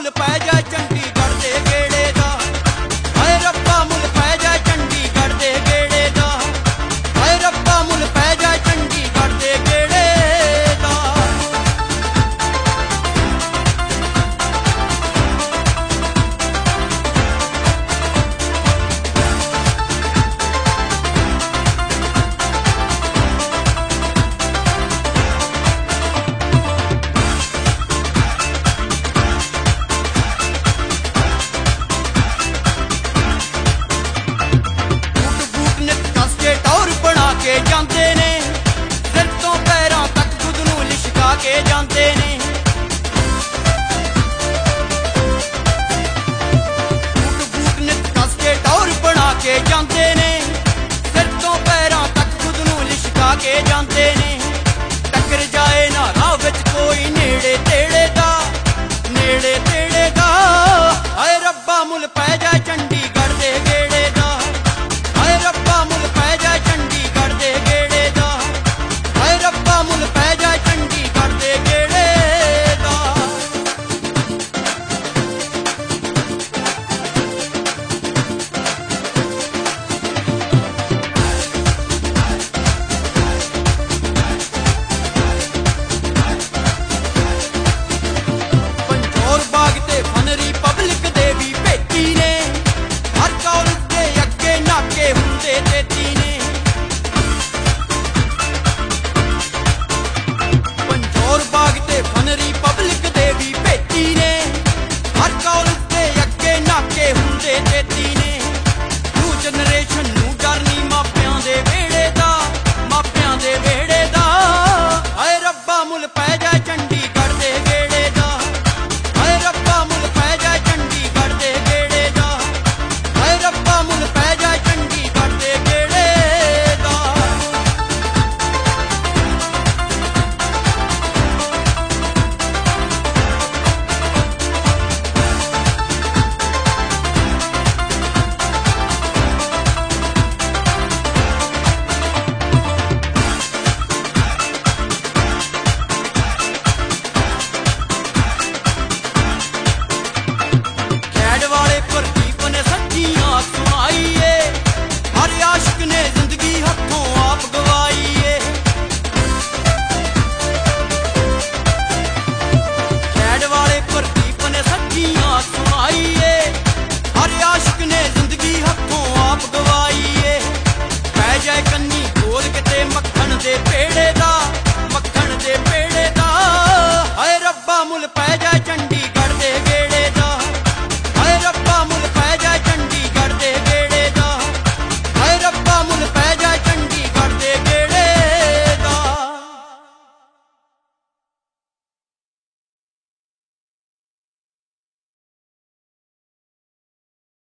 ਮੁੱਲ ਪੈ ਜਾਏ ਚੰਡੀਗੜ੍ਹ ਦੇ ਗੇੜੇ ਦਾ। ਹਾਏ ਰੱਬਾ ਮੁੱਲ ਪੈ ਜਾਏ ਚੰਡੀਗੜ੍ਹ ਦੇ ਗੇੜੇ ਦਾ। ਹਾਏ ਰੱਬਾ ਮੁੱਲ ਪੈ ਜਾਏ ਚੰਡੀਗੜ੍ਹ ਦੇ ਗੇੜੇ ਦਾ। ਕੇ ਜਾਂਦੇ ਨੇ ਸਿਰ ਤੋਂ ਪੈਰਾਂ ਤੱਕ ਖੁਦ ਨੂੰ ਲਿਸ਼ਕਾ ਕੇ ਜਾਂਦੇ ਨੇ। ਬੂਟ ਨਿੱਤ ਕੱਸ ਕੇ ਟੌਰ ਬਣਾ ਕੇ ਜਾਂਦੇ ਨੇ ਸਿਰ ਤੋਂ ਪੈਰਾਂ ਤੱਕ ਖੁਦ ਨੂੰ ਲਿਸ਼ਕਾ ਕੇ ਜਾਂਦੇ ਨੇ। ਟੱਕਰ ਜਾਏ ਨਾ ਰਾਹ ਵਿੱਚ ਕੋਈ ਨੇੜੇ